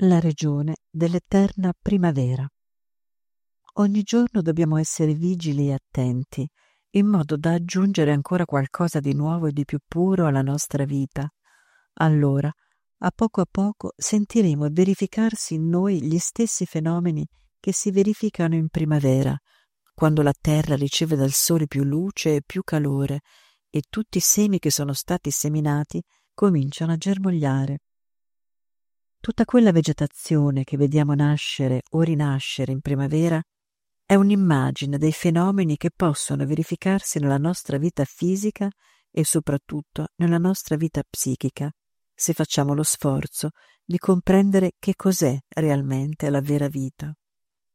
la regione dell'eterna primavera. Ogni giorno dobbiamo essere vigili e attenti, in modo da aggiungere ancora qualcosa di nuovo e di più puro alla nostra vita. Allora, a poco sentiremo verificarsi in noi gli stessi fenomeni che si verificano in primavera, quando la terra riceve dal sole più luce e più calore e tutti i semi che sono stati seminati cominciano a germogliare. Tutta quella vegetazione che vediamo nascere o rinascere in primavera è un'immagine dei fenomeni che possono verificarsi nella nostra vita fisica e soprattutto nella nostra vita psichica, se facciamo lo sforzo di comprendere che cos'è realmente la vera vita.